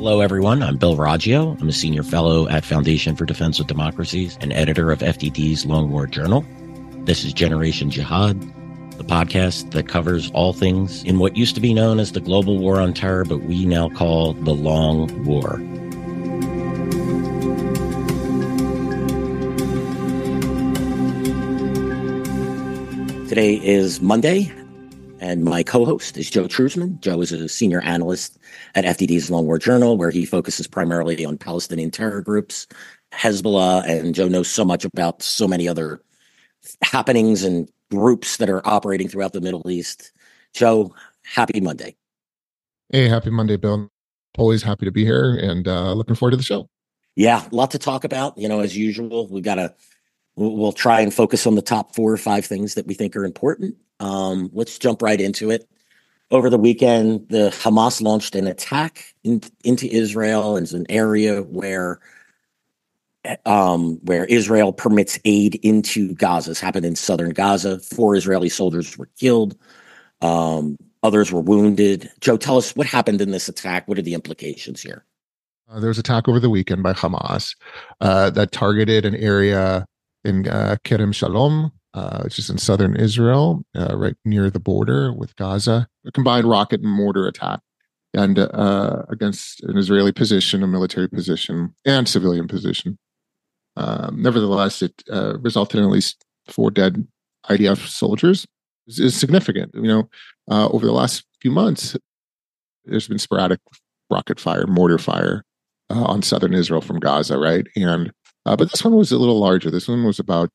Hello, everyone. I'm Bill Raggio. I'm a senior fellow at Foundation for Defense of Democracies and editor of FDD's Long War Journal. This is Generation Jihad, the podcast that covers all things in what used to be known as the global war on terror, but we now call the Long War. Today is Monday, and my co-host is Joe Truzman. Joe is a senior analyst at FDD's Long War Journal, where he focuses primarily on Palestinian terror groups, Hezbollah, and Joe knows so much about so many other happenings and groups that are operating throughout the Middle East. Joe, happy Monday. Hey, happy Monday, Bill. Always happy to be here and looking forward to the show. Yeah, a lot to talk about. As usual, we'll try and focus on the top 4 or 5 things that we think are important. Let's jump right into it. Over the weekend, the Hamas launched an attack into Israel as an area where Israel permits aid into Gaza. This happened in southern Gaza. 4 Israeli soldiers were killed. Others were wounded. Joe, tell us what happened in this attack. What are the implications here? There was an attack over the weekend by Hamas that targeted an area in Kerem Shalom, which is in southern Israel, right near the border with Gaza. A combined rocket and mortar attack and against an Israeli position, a military position, and civilian position. Nevertheless, it resulted in at least 4 dead IDF soldiers. It's significant. Over the last few months, there's been sporadic rocket fire, mortar fire on southern Israel from Gaza, right? And but this one was a little larger. This one was about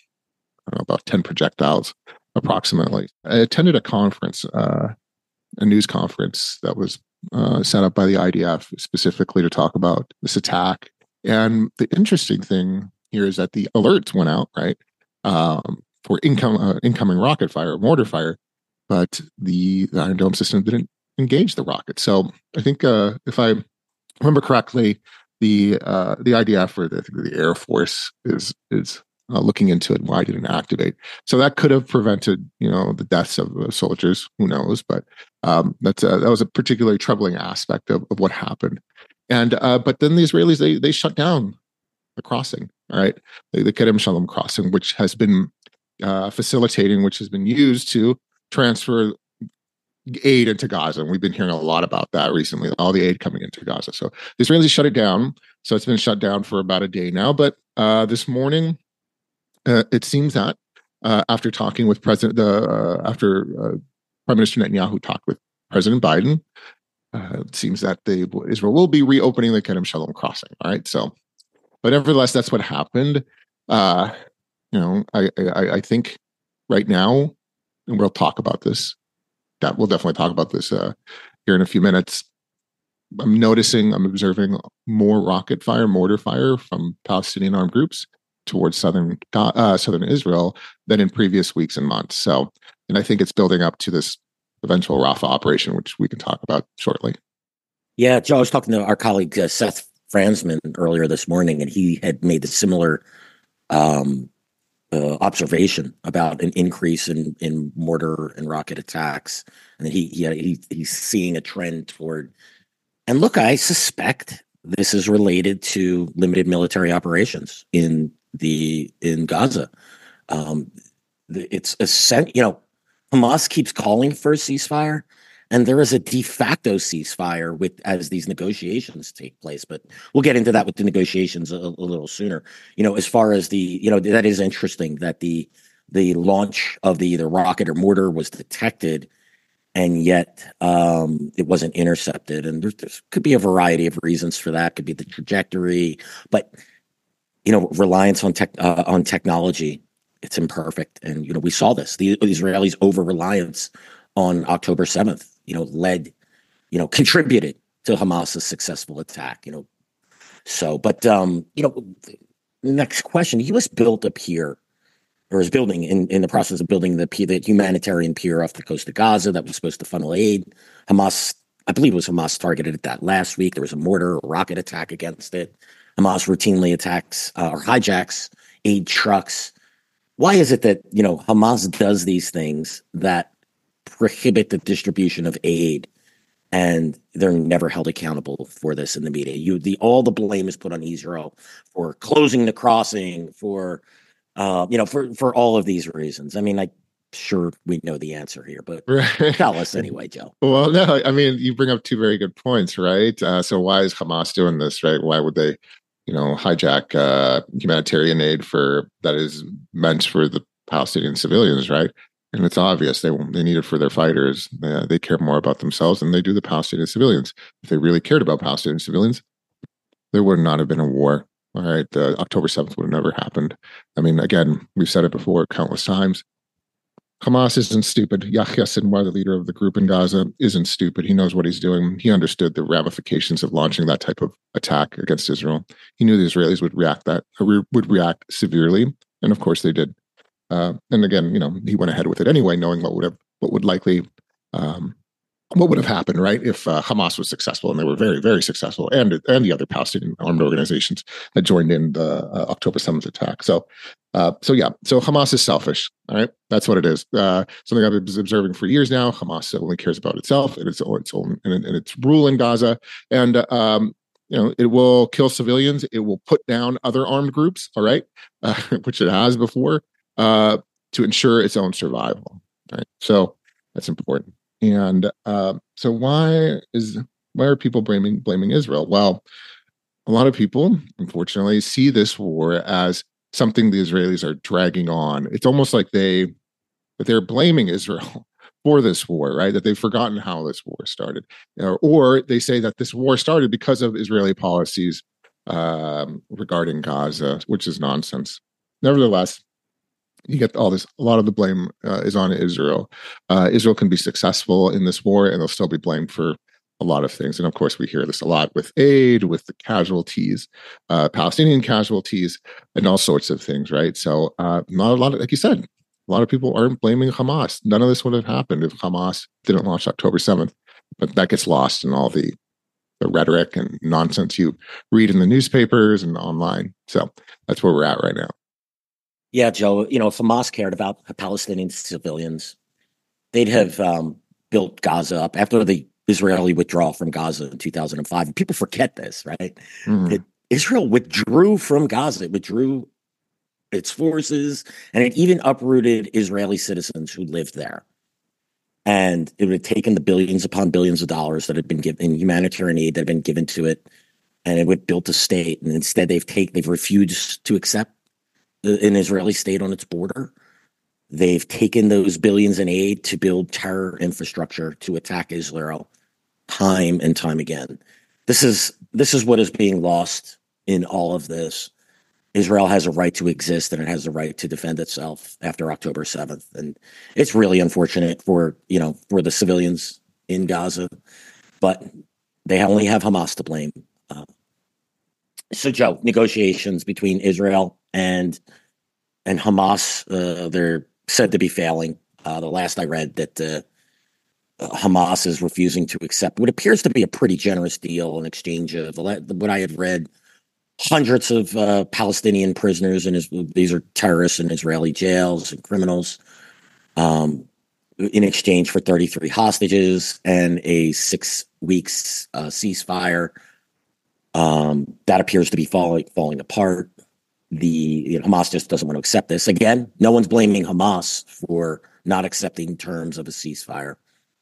10 projectiles, approximately. I attended a conference, a news conference that was set up by the IDF specifically to talk about this attack. And the interesting thing here is that the alerts went out, right, for incoming rocket fire, mortar fire, but the Iron Dome system didn't engage the rocket. So I think if I remember correctly, the IDF or the Air Force is looking into it. Why didn't it activate? So that could have prevented, the deaths of soldiers. Who knows? But that was a particularly troubling aspect of what happened. And but then the Israelis they shut down the crossing. All right, the Kerem Shalom crossing, which has been facilitating, which has been used to transfer aid into Gaza. And we've been hearing a lot about that recently, all the aid coming into Gaza. So the Israelis shut it down. So it's been shut down for about a day now. But this morning, it seems that after talking with Prime Minister Netanyahu talked with President Biden, it seems that Israel will be reopening the Kerem Shalom crossing. All right. So, but nevertheless, that's what happened. I think right now, and we'll talk about this. We'll definitely talk about this here in a few minutes. I'm observing more rocket fire, mortar fire from Palestinian armed groups towards southern Israel than in previous weeks and months. So, and I think it's building up to this eventual Rafah operation, which we can talk about shortly. Yeah, Joe, I was talking to our colleague Seth Franzman earlier this morning, and he had made the similar observation about an increase in mortar and rocket attacks, and that he's seeing a trend toward. And look, I suspect this is related to limited military operations in Gaza. It's Hamas keeps calling for a ceasefire, and there is a de facto ceasefire as these negotiations take place. But we'll get into that with the negotiations a little sooner. As far as that is interesting that the launch of the either rocket or mortar was detected, and yet it wasn't intercepted. And there could be a variety of reasons for that. Could be the trajectory, but reliance on technology. It's imperfect, and we saw this. The Israelis' over-reliance on October 7th, contributed to Hamas's successful attack. Next question: the U.S. built a pier, or is building in the process of building the humanitarian pier off the coast of Gaza that was supposed to funnel aid. Hamas, I believe it was Hamas, targeted at that last week. There was a mortar or rocket attack against it. Hamas routinely attacks or hijacks aid trucks. Why is it that, Hamas does these things that prohibit the distribution of aid and they're never held accountable for this in the media. All the blame is put on Israel for closing the crossing, for for all of these reasons. I mean, I sure we know the answer here, but Right. tell us anyway, Joe. Well, no, I mean, you bring up two very good points, right? So why is Hamas doing this, right? Why would they, hijack humanitarian aid that is meant for the Palestinian civilians, right? And it's obvious they need it for their fighters. They care more about themselves than they do the Palestinian civilians. If they really cared about Palestinian civilians, there would not have been a war. All right, the October 7th would have never happened. I mean, again, we've said it before countless times. Hamas isn't stupid. Yahya Sinwar, the leader of the group in Gaza, isn't stupid. He knows what he's doing. He understood the ramifications of launching that type of attack against Israel. He knew the Israelis would react severely, and of course they did. And again, he went ahead with it anyway, knowing what would likely um, what would have happened, right, if Hamas was successful, and they were very, very successful, and the other Palestinian armed organizations that joined in the October 7th attack. So Hamas is selfish. All right, that's what it is. Something I've been observing for years now. Hamas only cares about itself and its own and its rule in Gaza, and it will kill civilians. It will put down other armed groups. All right, which it has before, to ensure its own survival. Right, so that's important. And so why are people blaming Israel? Well, a lot of people, unfortunately, see this war as something the Israelis are dragging on. It's almost like that they're blaming Israel for this war, right? That they've forgotten how this war started, or they say that this war started because of Israeli policies regarding Gaza, which is nonsense. Nevertheless, you get all this. A lot of the blame is on Israel. Israel can be successful in this war, and they'll still be blamed for a lot of things. And of course, we hear this a lot with aid, with the casualties, Palestinian casualties, and all sorts of things, right? So, not a lot of, like you said, a lot of people aren't blaming Hamas. None of this would have happened if Hamas didn't launch October 7th. But that gets lost in all the rhetoric and nonsense you read in the newspapers and online. So that's where we're at right now. Yeah, Joe, if Hamas cared about Palestinian civilians, they'd have built Gaza up after the Israeli withdrawal from Gaza in 2005. And people forget this, right? That Israel withdrew from Gaza. It withdrew its forces, and it even uprooted Israeli citizens who lived there. And it would have taken the billions upon billions of dollars that had been given in humanitarian aid that had been given to it, and it would have built a state. And instead, they've refused to accept an Israeli state on its border. They've taken those billions in aid to build terror infrastructure to attack Israel time and time again. This is what is being lost in all of this. Israel has a right to exist, and it has a right to defend itself after October 7th. And it's really unfortunate for the civilians in Gaza, but they only have Hamas to blame. So, Joe, negotiations between Israel and Hamas, they're said to be failing. The last I read that Hamas is refusing to accept what appears to be a pretty generous deal in exchange of what I had read, hundreds of Palestinian prisoners, and these are terrorists in Israeli jails and criminals, in exchange for 33 hostages and a 6 weeks ceasefire. That appears to be falling apart. Hamas just doesn't want to accept this. Again, no one's blaming Hamas for not accepting terms of a ceasefire.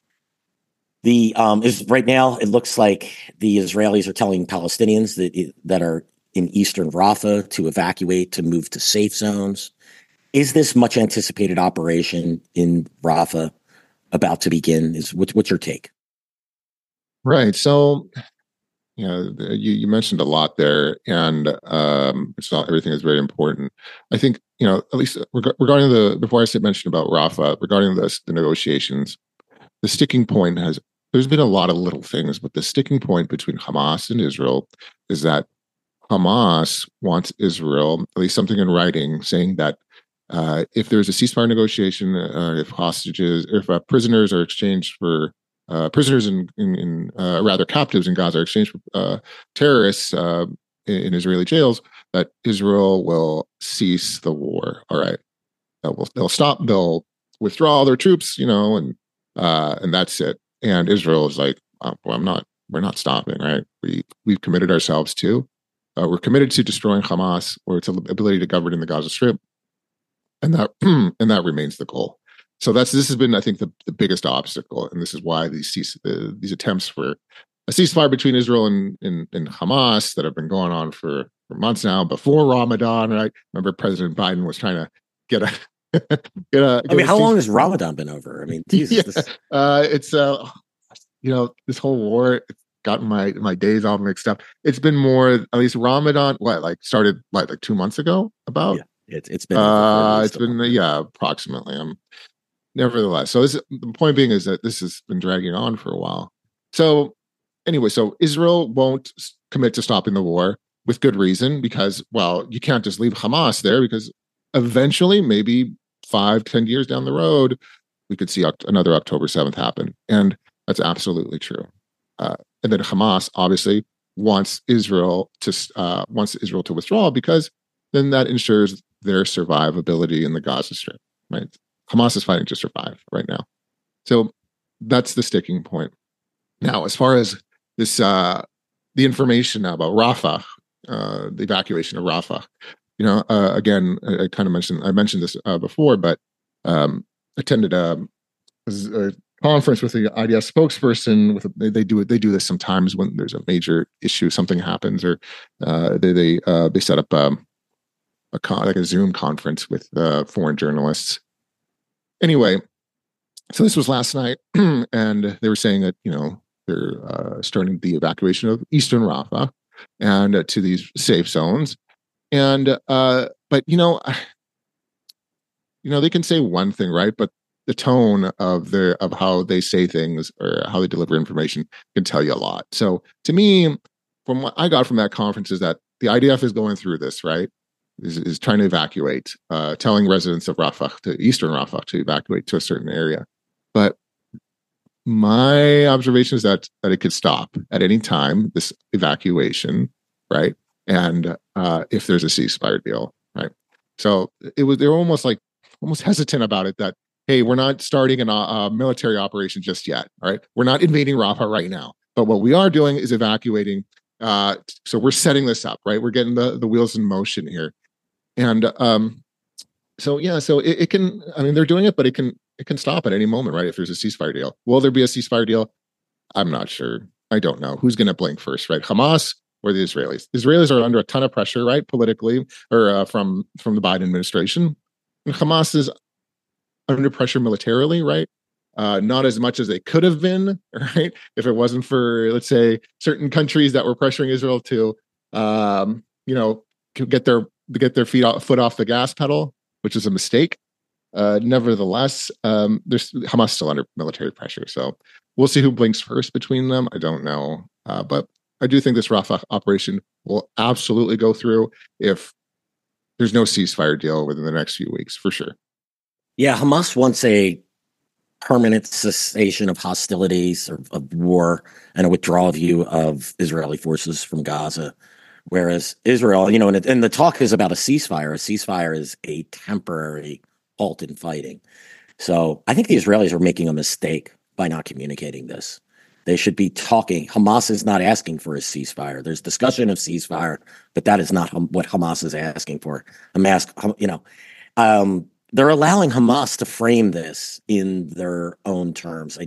Right now, it looks like the Israelis are telling Palestinians that are in eastern Rafah to evacuate, to move to safe zones. Is this much anticipated operation in Rafah about to begin? What's your take? Right. So, you mentioned a lot there, and it's not everything is very important. I think, at least regarding before I mention about Rafah, regarding the negotiations, the sticking point there's been a lot of little things, but the sticking point between Hamas and Israel is that Hamas wants Israel, at least something in writing, saying that if there's a ceasefire negotiation, if prisoners are exchanged for prisoners rather captives in Gaza are exchanged for terrorists in Israeli jails, that Israel will cease the war. All right, they'll stop. They'll withdraw their troops, and that's it. And Israel is like, well, I'm not. We're not stopping, right? We've committed ourselves to. We're committed to destroying Hamas or its ability to govern in the Gaza Strip, and that and that remains the goal. So this has been, I think, the biggest obstacle, and this is why these attempts for a ceasefire between Israel and Hamas that have been going on for months now, before Ramadan, right? Remember, President Biden was trying to get a I mean, how long has Ramadan been over? I mean, Jesus, it's this whole war. It's gotten my days all mixed up. It's been more, at least Ramadan. Started like 2 months ago? About it's been over 4 it's been approximately. Nevertheless, so the point being is that this has been dragging on for a while. So anyway, so Israel won't commit to stopping the war with good reason, because, well, you can't just leave Hamas there, because eventually, maybe 5-10 years down the road, we could see another October 7th happen. And that's absolutely true. And then Hamas obviously wants Israel to withdraw, because then that ensures their survivability in the Gaza Strip, right? Hamas is fighting to survive right now. So that's the sticking point. Now, as far as this, the information now about Rafah, the evacuation of Rafah, again, I mentioned this before, but attended a conference with the IDF spokesperson. They do this sometimes when there's a major issue, something happens, or they set up a Zoom conference with foreign journalists. Anyway, so this was last night, and they were saying that they're starting the evacuation of Eastern Rafah and to these safe zones, and but they can say one thing, right? But the tone of how they say things or how they deliver information can tell you a lot. So to me, from what I got from that conference, is that the IDF is going through this, right? Is trying to evacuate, telling residents of Rafah, to Eastern Rafah, to evacuate to a certain area. But my observation is that it could stop at any time, this evacuation, right? And if there's a ceasefire deal, right? So they were almost hesitant about it, that, hey, we're not starting a military operation just yet, all right? We're not invading Rafah right now. But what we are doing is evacuating. So we're setting this up, right? We're getting the wheels in motion here. And so it can, I mean, they're doing it, but it can stop at any moment, right? If there's a ceasefire deal. Will there be a ceasefire deal? I'm not sure. I don't know. Who's going to blink first, right? Hamas or the Israelis? The Israelis are under a ton of pressure, right? Politically, or from the Biden administration. And Hamas is under pressure militarily, right? Not as much as they could have been, right? If it wasn't for, let's say, certain countries that were pressuring Israel to, get their foot off the gas pedal, which is a mistake. Nevertheless, there's Hamas still under military pressure, so we'll see who blinks first between them. I don't know, but I do think this Rafah operation will absolutely go through if there's no ceasefire deal within the next few weeks, for sure. Yeah, Hamas wants a permanent cessation of hostilities or of war and a withdrawal view of Israeli forces from Gaza. Whereas Israel, and the talk is about a ceasefire. A ceasefire is a temporary halt in fighting. So I think the Israelis are making a mistake by not communicating this. They should be talking. Hamas is not asking for a ceasefire. There's discussion of ceasefire, but that is not what Hamas is asking for. They're allowing Hamas to frame this in their own terms.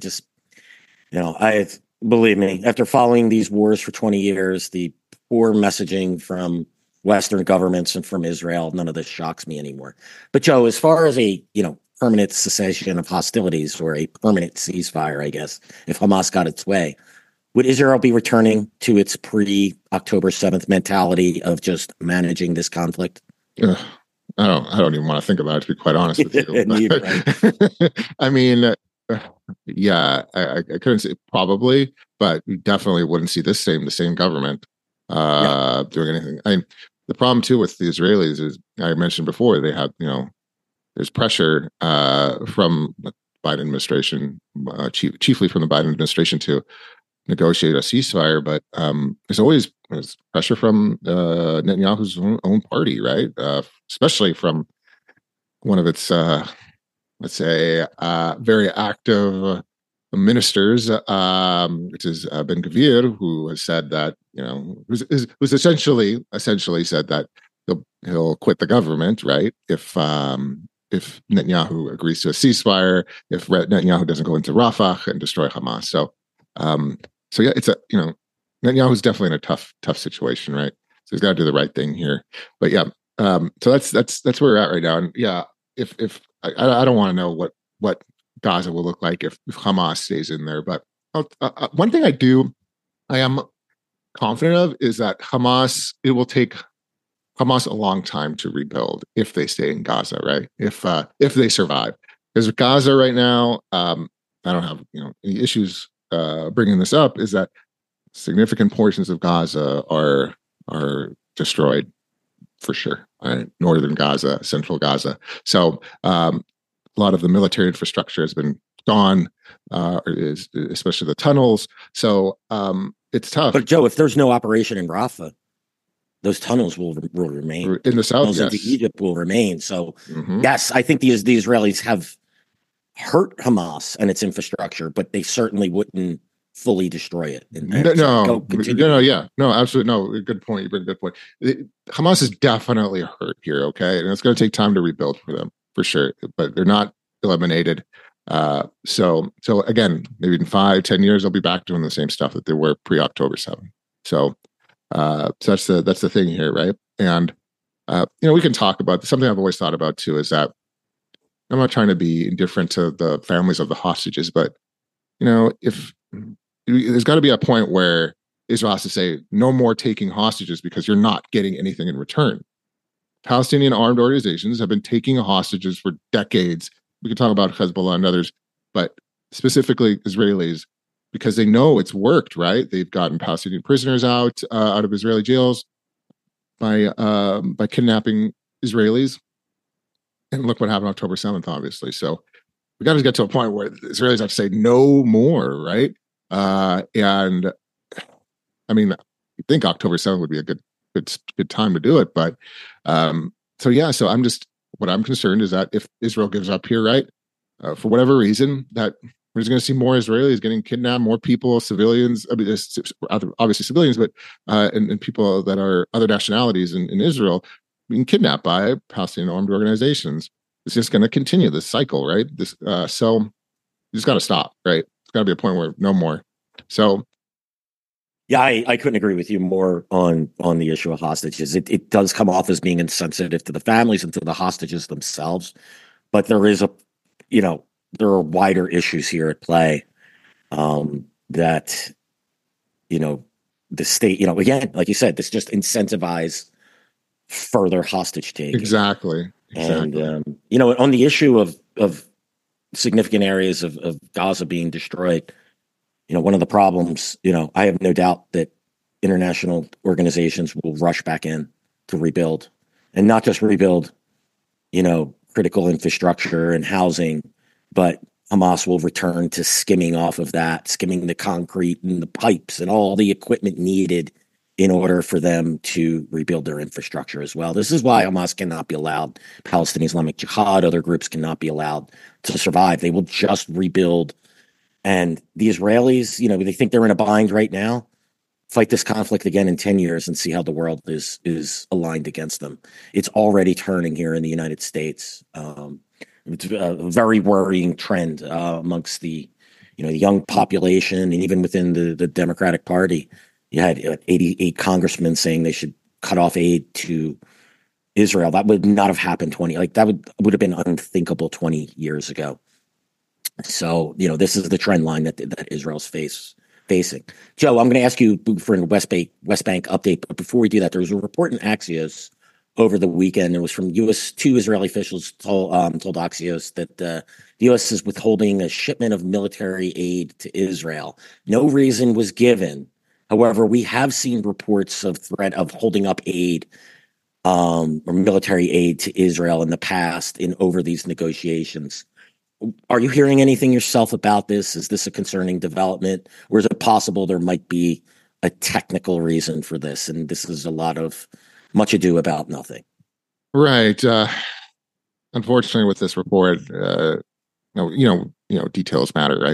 Believe me, after following these wars for 20 years, the poor messaging from Western governments and from Israel, none of this shocks me anymore. But Joe, as far as a permanent cessation of hostilities or a permanent ceasefire, I guess, if Hamas got its way, would Israel be returning to its pre-October 7th mentality of just managing this conflict? I don't even want to think about it, to be quite honest with you. I mean, yeah, I couldn't say probably, but we definitely wouldn't see the same government doing anything. The problem too with the Israelis is, I mentioned before, they had there's pressure from the Biden administration, chiefly from the Biden administration, to negotiate a ceasefire, but there's pressure from Netanyahu's own party, right? Especially from one of its, let's say, very active ministers, which is Ben Gvir, who has said that, who's essentially said that he'll quit the government, right? If Netanyahu agrees to a ceasefire, if Netanyahu doesn't go into Rafah and destroy Hamas. So yeah, Netanyahu's definitely in a tough situation, right? So he's got to do the right thing here. But yeah, so that's where we're at right now. And yeah, if I don't want to know what Gaza will look like if Hamas stays in there. But one thing I am confident of is that it will take Hamas a long time to rebuild if they stay in Gaza, right? If they survive, because Gaza right now, I don't have any issues bringing this up. Is that significant portions of Gaza are destroyed for sure, right? Northern Gaza, central Gaza. So a lot of the military infrastructure has been gone, especially the tunnels. So it's tough. But Joe, if there's no operation in Rafah, those tunnels will remain. In the south, tunnels into Egypt will remain. So yes, I think the Israelis have hurt Hamas and its infrastructure, but they certainly wouldn't fully destroy it. No, absolutely no. Good point. You bring a good point. Hamas is definitely hurt here, okay, and it's going to take time to rebuild for them for sure. But they're not eliminated. So again, maybe in 5-10 years they'll be back doing the same stuff that they were pre-October 7th. So that's the thing here, right? And we can talk about something I've always thought about too, is that I'm not trying to be indifferent to the families of the hostages, but if there's got to be a point where Israel has to say no more taking hostages because you're not getting anything in return. Palestinian armed organizations have been taking hostages for decades. We can talk about Hezbollah and others, but specifically Israelis, because they know it's worked, right? They've gotten Palestinian prisoners out of Israeli jails by kidnapping Israelis. And look what happened October 7th, obviously. So we got to get to a point where the Israelis have to say no more, right? And I mean, I think October 7th would be a good time to do it. But so what I'm concerned is that if Israel gives up here, right, for whatever reason, that we're just going to see more Israelis getting kidnapped, more people, civilians, obviously civilians, but and people that are other nationalities in Israel being kidnapped by Palestinian armed organizations. It's just going to continue this cycle, right? So you just got to stop, right? It's got to be a point where no more. So, yeah, I couldn't agree with you more on the issue of hostages. It does come off as being insensitive to the families and to the hostages themselves, but there are wider issues here at play that the state, again, like you said, this just incentivizes further hostage taking. Exactly. And on the issue of significant areas of Gaza being destroyed, one of the problems, I have no doubt that international organizations will rush back in to rebuild, and not just rebuild, critical infrastructure and housing, but Hamas will return to skimming the concrete and the pipes and all the equipment needed in order for them to rebuild their infrastructure as well. This is why Hamas cannot be allowed, Palestinian Islamic Jihad, other groups cannot be allowed to survive. They will just rebuild. And the Israelis, they think they're in a bind right now. Fight this conflict again in 10 years and see how the world is aligned against them. It's already turning here in the United States. It's a very worrying trend amongst the young population, and even within the Democratic Party. You had 88 congressmen saying they should cut off aid to Israel. That would not have happened that would have been unthinkable 20 years ago. So, this is the trend line that Israel's facing. Joe, I'm going to ask you for a West Bank update, but before we do that, there was a report in Axios over the weekend. It was from two Israeli officials told Axios that the U.S. is withholding a shipment of military aid to Israel. No reason was given. However, we have seen reports of threat of holding up aid or military aid to Israel in the past over these negotiations. Are you hearing anything yourself about this? Is this a concerning development, or is it possible there might be a technical reason for this? And this is a lot of much ado about nothing. Right. Unfortunately, with this report, details matter, right?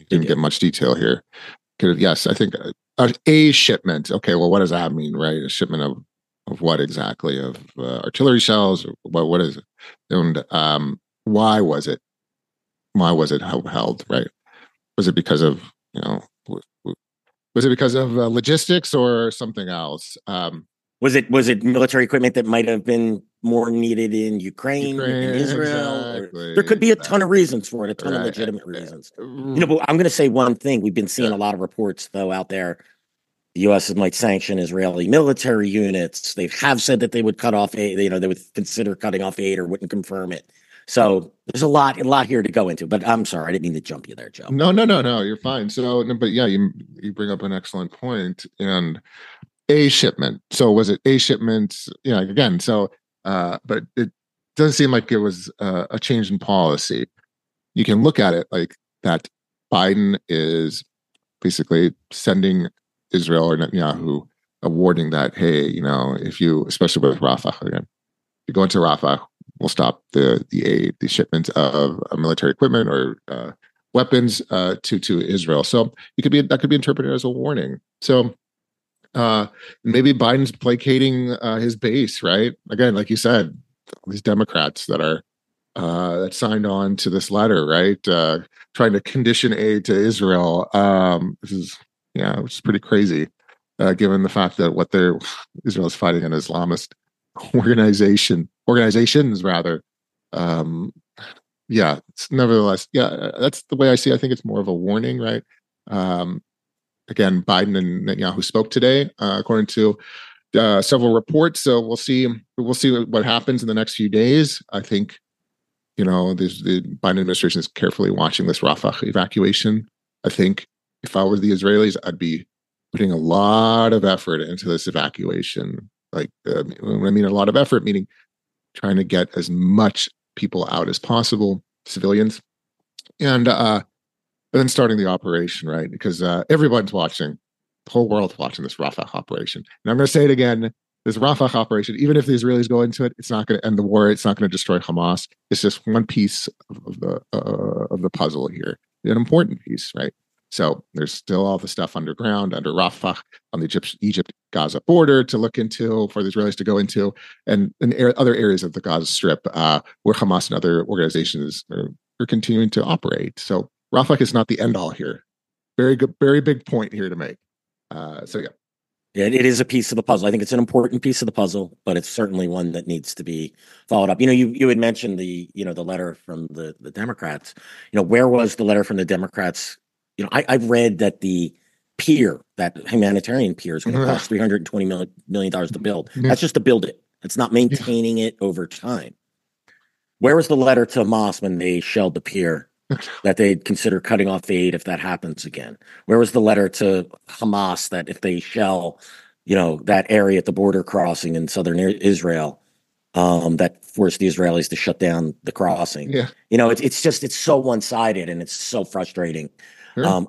didn't get much detail here. Yes, I think a shipment. Okay, well, what does that mean, right? A shipment of what exactly? Of artillery shells? Or what is it? And why was it? Why was it held? Right? Was it because of you know? Was it because of logistics or something else? Was it military equipment that might have been more needed in Ukraine, in Israel, or there could be a ton of reasons for it, a ton of legitimate reasons. But I'm going to say one thing: we've been seeing a lot of reports, though, out there. The U.S. might sanction Israeli military units. They have said that they would cut off aid. They would consider cutting off aid or wouldn't confirm it. So there's a lot here to go into. But I'm sorry, I didn't mean to jump you there, Joe. No, you're fine. So, but yeah, you bring up an excellent point. And a shipment. So was it a shipment? Yeah, again. So, but it doesn't seem like it was a change in policy. You can look at it like that. Biden is basically sending Israel or Netanyahu a warning that, hey, if you, especially with Rafah again, if you go into Rafah, we'll stop the aid, the shipment of military equipment or weapons to Israel. So that could be interpreted as a warning. So maybe Biden's placating his base, right? Again, like you said, these Democrats that signed on to this letter, right? Trying to condition aid to Israel. Which is pretty crazy, given the fact that Israel is fighting an Islamist organizations rather. It's nevertheless, that's the way I see it. I think it's more of a warning, right? Again, Biden and Netanyahu spoke today, according to several reports. So we'll see what happens in the next few days. I think, the Biden administration is carefully watching this Rafah evacuation. I think if I was the Israelis, I'd be putting a lot of effort into this evacuation. Like, when I mean a lot of effort, meaning trying to get as much people out as possible, civilians, and then starting the operation, right? Because everyone's watching, the whole world's watching this Rafah operation. And I'm going to say it again, this Rafah operation, even if the Israelis go into it, it's not going to end the war. It's not going to destroy Hamas. It's just one piece of the puzzle here, an important piece, right? So there's still all the stuff underground, under Rafah, on the Egypt-Gaza border to look into, for the Israelis to go into, and in other areas of the Gaza Strip where Hamas and other organizations are continuing to operate. So Rafah is not the end all here. Very good, very big point here to make. Yeah, it is a piece of the puzzle. I think it's an important piece of the puzzle, but it's certainly one that needs to be followed up. You had mentioned the letter from the Democrats. Where was the letter from the Democrats? I've read that the pier, that humanitarian pier, is going to cost $320 million to build. That's just to build it. It's not maintaining it over time. Where was the letter to Hamas when they shelled the pier that they'd consider cutting off aid if that happens again? Where was the letter to Hamas that if they shell, that area at the border crossing in southern Israel, that forced the Israelis to shut down the crossing? Yeah. It's so one-sided and it's so frustrating. Sure.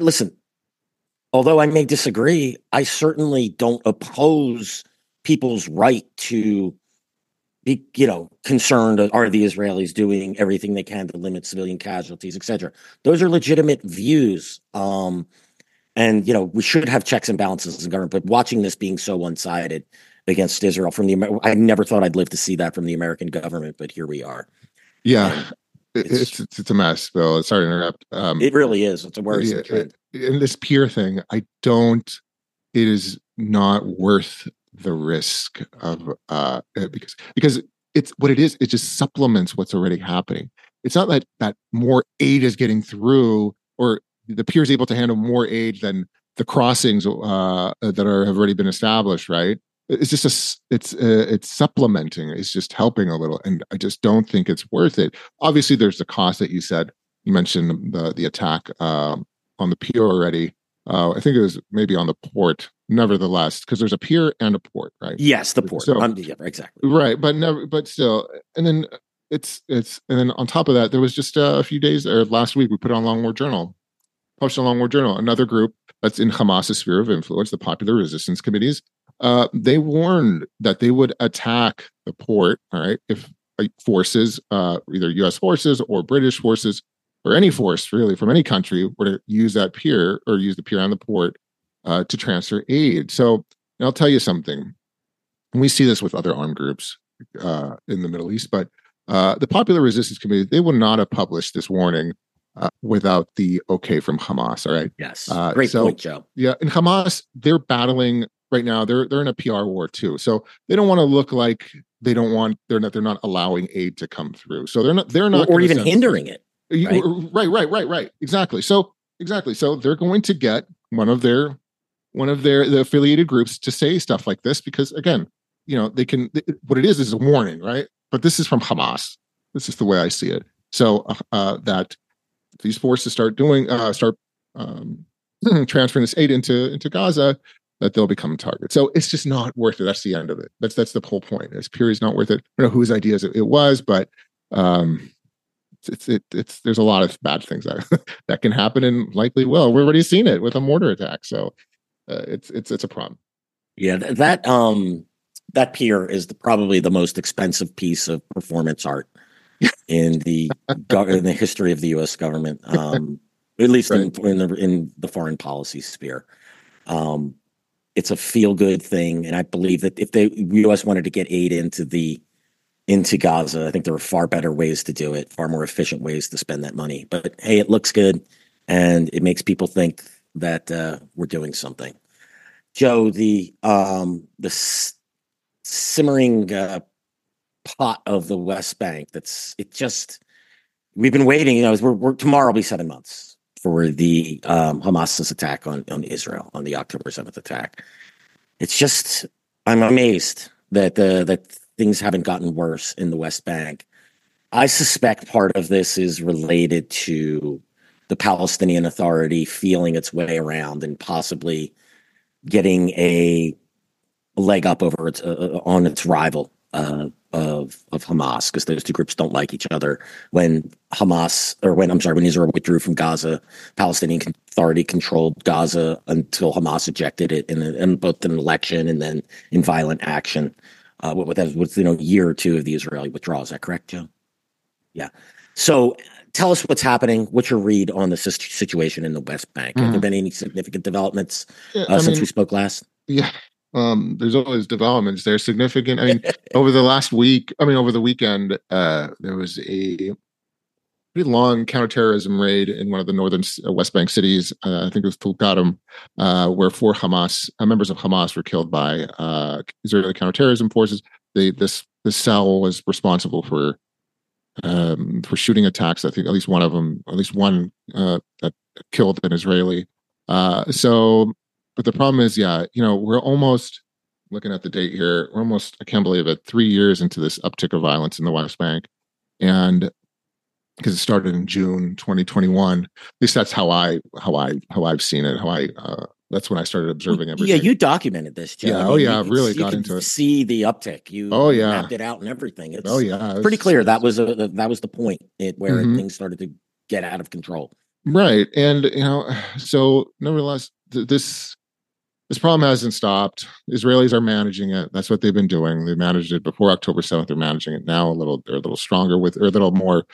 Although I may disagree, I certainly don't oppose people's right to be, concerned. Are the Israelis doing everything they can to limit civilian casualties, etc.? Those are legitimate views. And, we should have checks and balances in government, but watching this being so one-sided against Israel I never thought I'd live to see that from the American government, but here we are. Yeah. It's a mess, Bill. Sorry to interrupt. It really is. It's a worrisome trend. And this peer thing, it is not worth the risk of because it's what it is. It just supplements what's already happening. It's not that more aid is getting through, or the peer is able to handle more aid than the crossings that have already been established, right? It's just it's supplementing. It's just helping a little, and I just don't think it's worth it. Obviously, there's the cost that you mentioned the attack on the pier already. I think it was maybe on the port. Nevertheless, because there's a pier and a port, right? Yes, the port. So, exactly. Right, but still, and then and then on top of that, there was just a few days or last week we put on Long War Journal, published on Long War Journal, another group that's in Hamas's sphere of influence, the Popular Resistance Committees. They warned that they would attack the port, all right, if forces, either U.S. forces or British forces, or any force really from any country were to use that pier or use the pier on the port to transfer aid. So I'll tell you something. And we see this with other armed groups in the Middle East, but the Popular Resistance Committee, they would not have published this warning without the okay from Hamas. All right. Yes. Great point, Joe. Yeah. And Hamas, they're battling right now. They're in a PR war too. So they don't want to look like they're not allowing aid to come through. So they're not or even hindering it. Right. Exactly. So they're going to get one of the affiliated groups to say stuff like this because again, they can, what it is a warning, right? But this is from Hamas. This is the way I see it. So that these forces start transferring this aid into Gaza, that they'll become targets. So it's just not worth it. That's the end of it. That's the whole point. This period is not worth it. I don't know whose ideas it was, but it's there's a lot of bad things that can happen and likely will. We've already seen it with a mortar attack. So it's a problem. Yeah, that pier is probably the most expensive piece of performance art in the history of the U.S. government, at least in the foreign policy sphere. It's a feel-good thing, and I believe that if the U.S. wanted to get aid into Gaza, I think there are far better ways to do it, far more efficient ways to spend that money. But hey, it looks good, and it makes people think that we're doing something. Joe, the simmering pot of the West Bank. We've been waiting. Tomorrow will be 7 months for the Hamas's attack on Israel, on the October 7th attack. It's just, I'm amazed that things haven't gotten worse in the West Bank. I suspect part of this is related to the Palestinian Authority feeling its way around and possibly getting a leg up over on its rival of Hamas, because those two groups don't like each other. When Israel withdrew from Gaza, Palestinian Authority controlled Gaza until Hamas ejected it in both an election and then in violent action. Within a year or two of the Israeli withdrawal. Is that correct, Joe? Yeah. So tell us what's happening. What's your read on the situation in the West Bank? Have there been any significant developments since we spoke last? Yeah. There's always developments. They're significant. I mean, over the weekend, there was a pretty long counterterrorism raid in one of the northern West Bank cities. I think it was Tulkarm, where 4 Hamas members of Hamas were killed by Israeli counterterrorism forces. This cell was responsible for shooting attacks. I think at least one that killed an Israeli. But the problem is, we're almost looking at the date here. I can't believe it, 3 years into this uptick of violence in the West Bank. And because it started in June 2021, at least that's how I've seen it. That's when I started observing everything. Yeah, you documented this, Joe. Yeah. Really got into it. See the uptick. You mapped it out and everything. It's pretty clear that was the point where things started to get out of control. Right, and so nevertheless, this problem hasn't stopped. Israelis are managing it. That's what they've been doing. They managed it before October 7th. They're managing it now they're a little stronger or a little more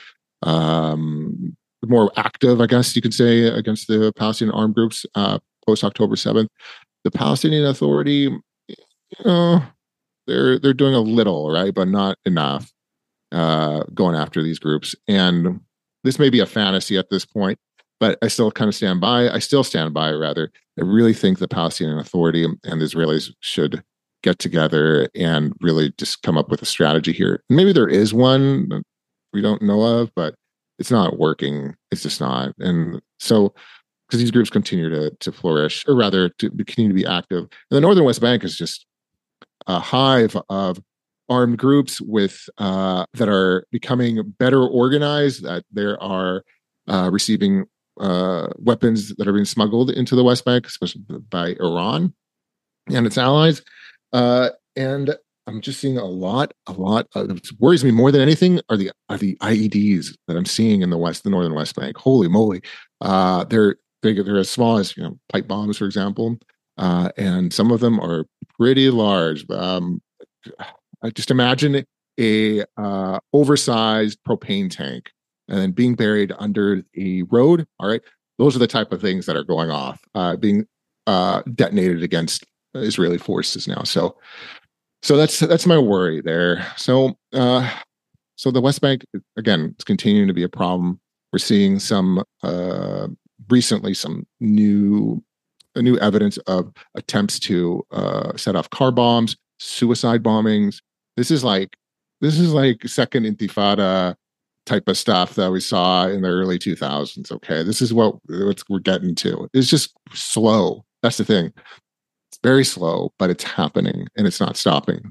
active, I guess you could say, against the Palestinian armed groups post October 7th. The Palestinian Authority, they're doing a little, right, but not enough going after these groups. And this may be a fantasy at this point, but I still stand by. I really think the Palestinian Authority and the Israelis should get together and really just come up with a strategy here. Maybe there is one that we don't know of, but it's not working. It's just not. And so, because these groups continue to flourish, or rather to continue to be active. And the Northern West Bank is just a hive of armed groups that are becoming better organized, that there are receiving weapons that are being smuggled into the West Bank, especially by Iran and its allies. And I'm just seeing a lot. What worries me more than anything are the IEDs that I'm seeing in the Northern West Bank. Holy moly! They're as small as pipe bombs, for example, and some of them are pretty large. I just imagine a oversized propane tank and then being buried under a road. All right, those are the type of things that are going off, being detonated against Israeli forces now. So that's my worry there. So the West Bank, again, it's continuing to be a problem. We're seeing some recently some new evidence of attempts to set off car bombs, suicide bombings. This is like second Intifada type of stuff that we saw in the early 2000s. Okay, this is what we're getting to. It's just slow. That's the thing. It's very slow, but it's happening and it's not stopping.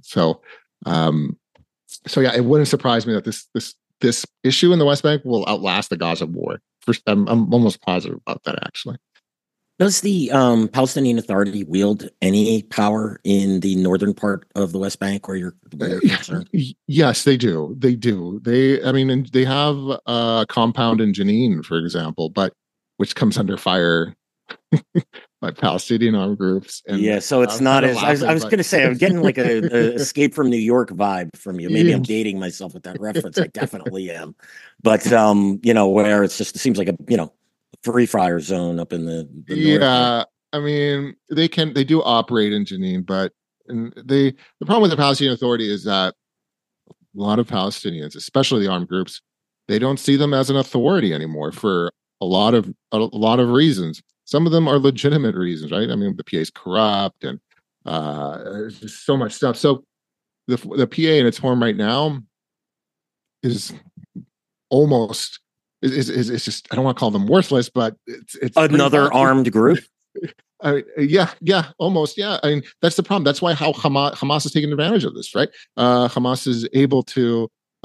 So yeah, it wouldn't surprise me that this issue in the West Bank will outlast the Gaza war. I'm almost positive about that, actually. Does the Palestinian Authority wield any power in the northern part of the West Bank where you're concerned? Yes, they do. They do. I mean, they have a compound in Jenin, for example, but which comes under fire by Palestinian armed groups. And yeah, so it's not as I was going to say. I'm getting like a Escape from New York vibe from you. Maybe I'm dating myself with that reference. I definitely am, but where it seems like a free fire zone up in the yeah. north. I mean, they do operate in Jenin, but the problem with the Palestinian Authority is that a lot of Palestinians, especially the armed groups, they don't see them as an authority anymore for a lot of reasons. Some of them are legitimate reasons, right? I mean, the PA is corrupt, and there's just so much stuff. So the PA in its form right now is almost is just, I don't want to call them worthless, but it's another armed group. Yeah, almost. Yeah, I mean, that's the problem. That's why how Hamas is taking advantage of this, right? Hamas is able to.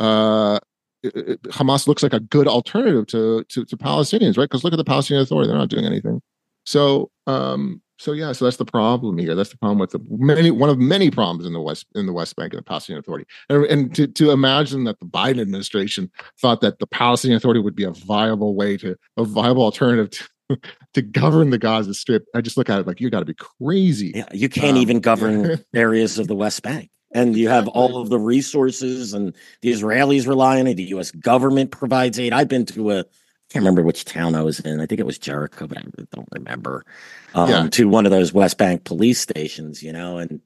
Hamas looks like a good alternative to Palestinians, right? Because look at the Palestinian Authority; they're not doing anything. So that's the problem here. That's the problem with one of many problems in the West Bank and the Palestinian Authority. And to imagine that the Biden administration thought that the Palestinian Authority would be a viable alternative to govern the Gaza Strip, I just look at it like, you got to be crazy. Yeah, you can't even govern areas of the West Bank. And you have all of the resources, and the Israelis rely on it. The U.S. government provides aid. I've been to I can't remember which town I was in. I think it was Jericho, but I don't remember. To one of those West Bank police stations, and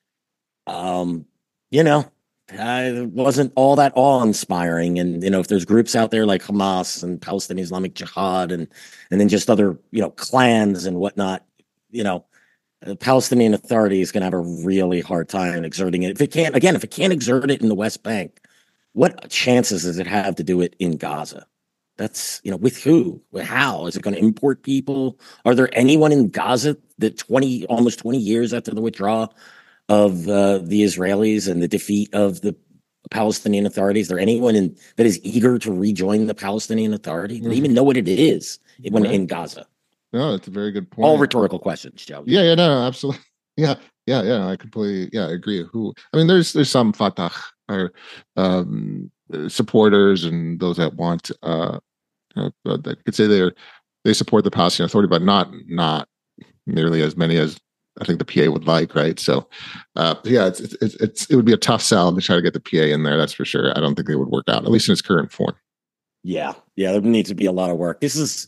it wasn't all that awe-inspiring. And if there's groups out there like Hamas and Palestinian Islamic Jihad, and then just other clans and whatnot, the Palestinian Authority is going to have a really hard time exerting it. If it can't exert it in the West Bank, what chances does it have to do it in Gaza? That's, with who? How? Is it going to import people? Are there anyone in Gaza that almost 20 years after the withdrawal of the Israelis and the defeat of the Palestinian Authority, is there anyone that is eager to rejoin the Palestinian Authority? Do they even know what it is in Gaza? No, that's a very good point. All rhetorical questions, Joe. Yeah, no, absolutely. Yeah, I completely agree. There's some Fatah or supporters and those that want that could say they support the Palestinian Authority, but not nearly as many as I think the PA would like, right? So, it would be a tough sell to try to get the PA in there. That's for sure. I don't think they would work out, at least in its current form. Yeah, there needs to be a lot of work. This is,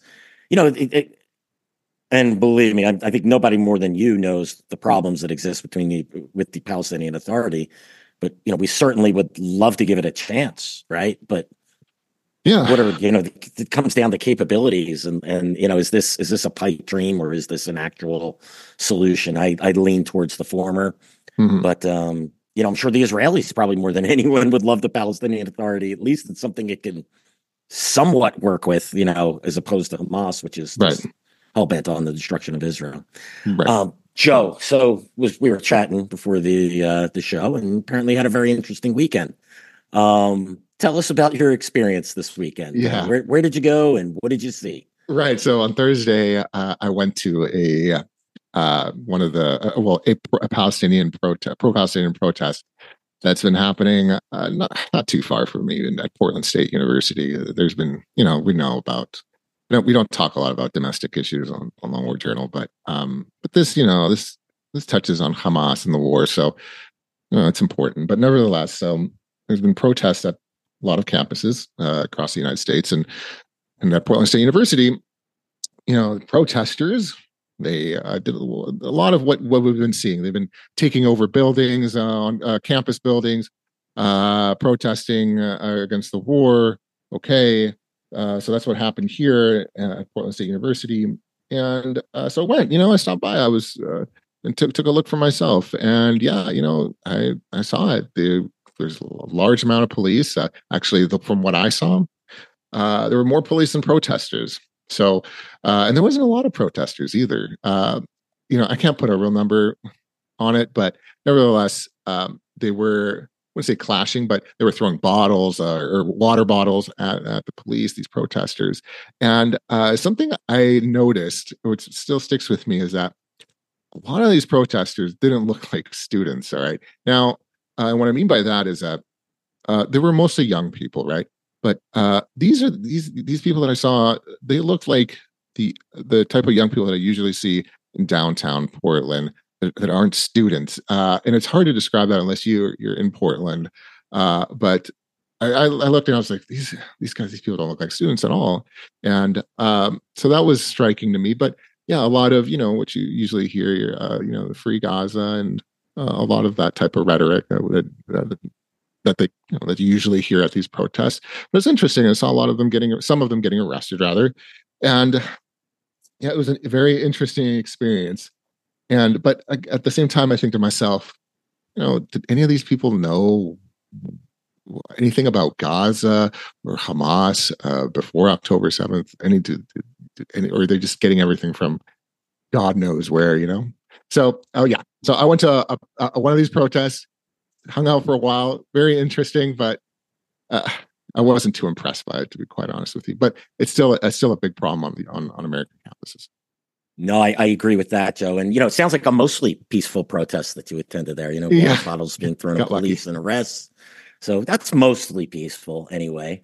and believe me, I think nobody more than you knows the problems that exist with the Palestinian Authority. But we certainly would love to give it a chance, right? But yeah, it comes down to capabilities, and is this a pipe dream, or is this an actual solution? I'd lean towards the former, but I'm sure the Israelis probably more than anyone would love the Palestinian Authority. At least it's something it can somewhat work with, as opposed to Hamas, which is hell bent on the destruction of Israel. Right. Joe, so we were chatting before the show, and apparently had a very interesting weekend. Tell us about your experience this weekend. Yeah. Where did you go, and what did you see? Right. So on Thursday, I went to a Palestinian pro-Palestinian protest that's been happening not too far from me at Portland State University. There's been, we know about. We don't talk a lot about domestic issues on Long War Journal, but this touches on Hamas and the war, so it's important. But nevertheless, there's been protests at a lot of campuses across the United States, and at Portland State University, protesters, they did a lot of what we've been seeing. They've been taking over buildings on campus buildings, protesting against the war. Okay, so that's what happened here at Portland State University, and so I went. I stopped by. I was and took a look for myself, and yeah, I saw it. There's a large amount of police. Actually, from what I saw, there were more police than protesters. So, and there wasn't a lot of protesters either. I can't put a real number on it, but nevertheless, they were, I wouldn't say clashing, but they were throwing bottles or water bottles at the police, these protesters. And something I noticed, which still sticks with me, is that a lot of these protesters didn't look like students. All right. Now, what I mean by that is that they were mostly young people, right? But these people that I saw, they looked like the type of young people that I usually see in downtown Portland that aren't students. And it's hard to describe that unless you're in Portland. But I looked and I was like, these people don't look like students at all. And so that was striking to me. But yeah, a lot of what you usually hear, the Free Gaza and a lot of that type of rhetoric that they that you usually hear at these protests. But it's interesting. I saw some of them getting arrested rather, and yeah, it was a very interesting experience. But at the same time, I think to myself, did any of these people know anything about Gaza or Hamas before October 7th? Or are they just getting everything from God knows where? So so I went to one of these protests, hung out for a while. Very interesting, but I wasn't too impressed by it, to be quite honest with you. But it's still a big problem on American campuses. No, I agree with that, Joe. And it sounds like a mostly peaceful protest that you attended there. Water bottles being thrown at police and arrests. So that's mostly peaceful anyway.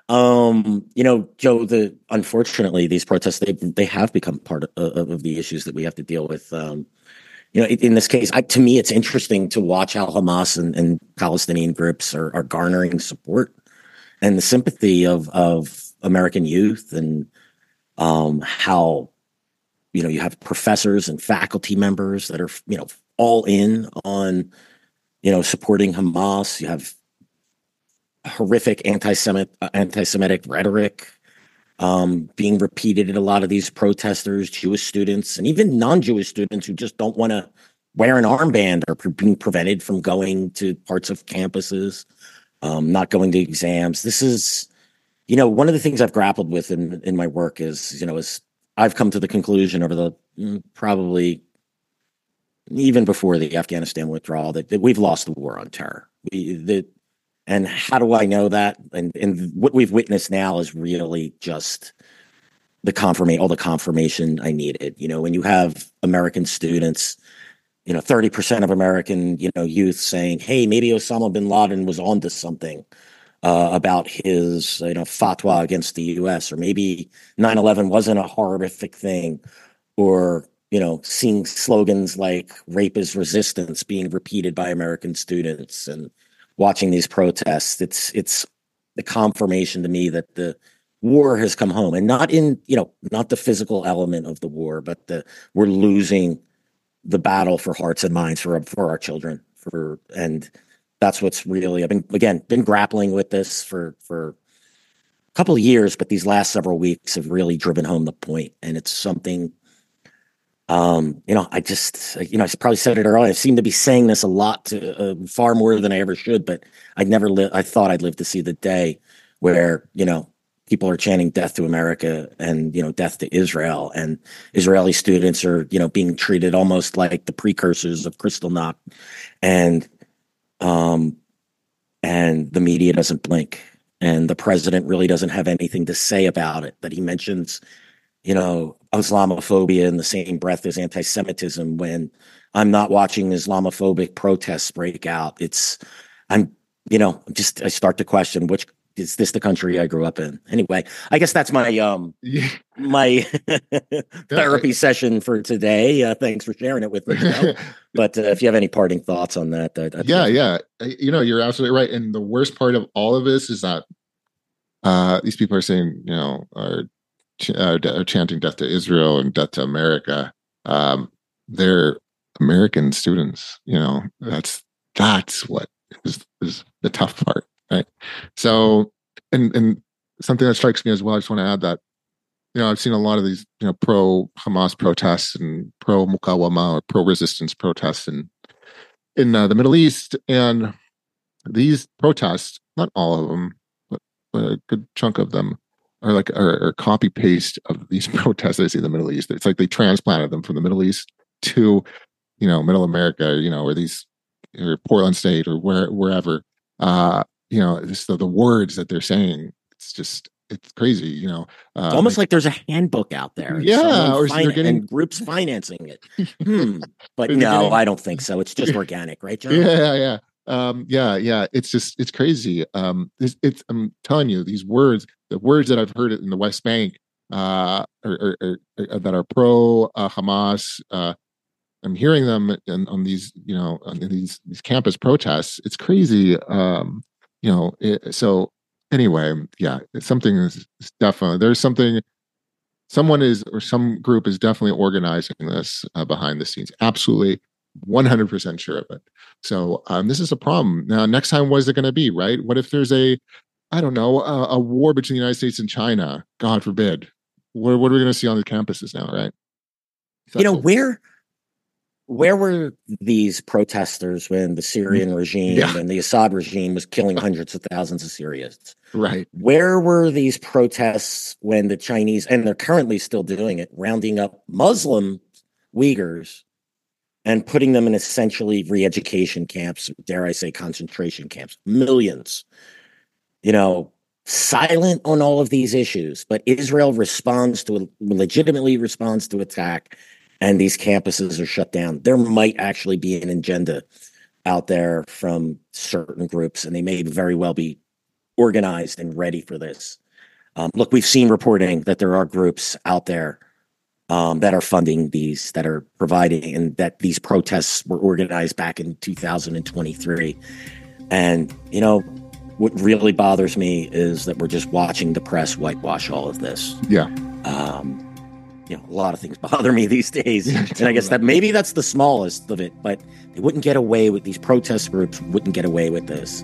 Joe, unfortunately these protests they have become part of the issues that we have to deal with. In this case, to me, it's interesting to watch how Hamas and Palestinian groups are garnering support and the sympathy of American youth, and how you have professors and faculty members that are all in on supporting Hamas. You have horrific anti-Semitic rhetoric being repeated in a lot of these protesters, Jewish students, and even non-Jewish students who just don't want to wear an armband are being prevented from going to parts of campuses, not going to exams. This is, one of the things I've grappled with in my work is I've come to the conclusion over the probably even before the Afghanistan withdrawal that we've lost the war on terror. And how do I know that? And what we've witnessed now is really just all the confirmation I needed. When you have American students, 30% of American, youth saying, hey, maybe Osama bin Laden was onto something about his, fatwa against the U.S., or maybe 9/11 wasn't a horrific thing, or, seeing slogans like rape is resistance being repeated by American students and watching these protests. It's the confirmation to me that the war has come home, and not the physical element of the war, but we're losing the battle for hearts and minds for our children. And that's what's really, I've been grappling with this for a couple of years, but these last several weeks have really driven home the point. And it's something, I probably said it earlier. I seem to be saying this a lot, to far more than I ever should, but I thought I'd live to see the day where, people are chanting death to America and, death to Israel, and Israeli students are, being treated almost like the precursors of Kristallnacht, and the media doesn't blink, and the president really doesn't have anything to say about it. But he mentions, Islamophobia in the same breath as anti-Semitism, when I'm not watching Islamophobic protests break out. I start to question is this the country I grew up in? Anyway, I guess that's my my therapy session for today. Thanks for sharing it with me, Joe. But if you have any parting thoughts on that, you're absolutely right. And the worst part of all of this is that these people are saying, are chanting death to Israel and death to America. They're American students. That's what is the tough part, right? So, and something that strikes me as well, I just want to add that, I've seen a lot of these, pro Hamas protests and pro Mukawama or pro resistance protests in the Middle East, and these protests, not all of them, but a good chunk of them are copy paste of these protests I see in the Middle East. It's like they transplanted them from the Middle East to, Middle America, or these, or Portland State or wherever. Just the words that they're saying, it's crazy. It's almost like there's a handbook out there. Yeah, and groups financing it. But no, I don't think so. It's just organic, right, John? Yeah. It's crazy. I'm telling you, these words, the words that I've heard in the West Bank, that are pro Hamas. I'm hearing them on these, on these campus protests. It's crazy. So anyway, something is definitely, there's something, someone is, or some group is definitely organizing this behind the scenes. Absolutely 100% sure of it. So this is a problem. Now, next time, what is it going to be, right? What if there's a war between the United States and China? God forbid. What are we going to see on the campuses now, right? Where were these protesters when the Syrian regime and the Assad regime was killing hundreds of thousands of Syrians? Right. Where were these protests when the Chinese, and they're currently still doing it, rounding up Muslim Uyghurs and putting them in essentially re-education camps, dare I say concentration camps, millions, silent on all of these issues, but Israel legitimately responds to attack, and these campuses are shut down. There might actually be an agenda out there from certain groups, and they may very well be organized and ready for this. Look, we've seen reporting that there are groups out there that are funding these, that are providing, and that these protests were organized back in 2023. And, what really bothers me is that we're just watching the press whitewash all of this. Yeah. A lot of things bother me these days. And I guess that maybe that's the smallest of it, but they wouldn't get away with, these protest groups wouldn't get away with this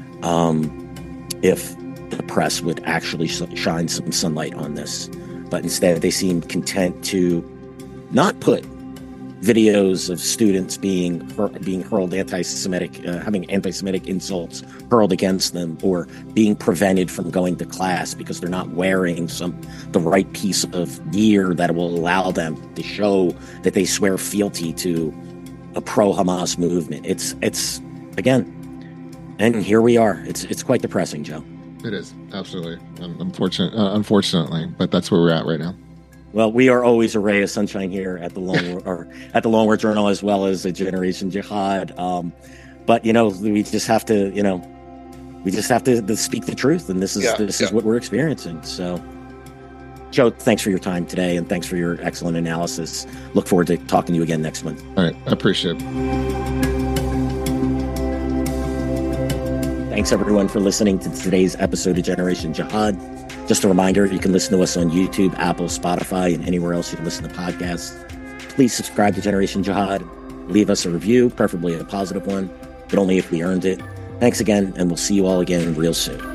if the press would actually shine some sunlight on this. But instead, they seem content to not put videos of students being hurled anti-Semitic, having anti-Semitic insults hurled against them, or being prevented from going to class because they're not wearing the right piece of gear that will allow them to show that they swear fealty to a pro-Hamas movement. It's again, and here we are. It's quite depressing, Joe. It is, absolutely. Unfortunately, but that's where we're at right now. Well, we are always a ray of sunshine here at the Long War Journal, as well as a Generation Jihad. But we just have to, to speak the truth, and this is what we're experiencing. So, Joe, thanks for your time today, and thanks for your excellent analysis. Look forward to talking to you again next month. All right, I appreciate it. Thanks, everyone, for listening to today's episode of Generation Jihad. Just a reminder, you can listen to us on YouTube, Apple, Spotify, and anywhere else you can listen to podcasts. Please subscribe to Generation Jihad. Leave us a review, preferably a positive one, but only if we earned it. Thanks again, and we'll see you all again real soon.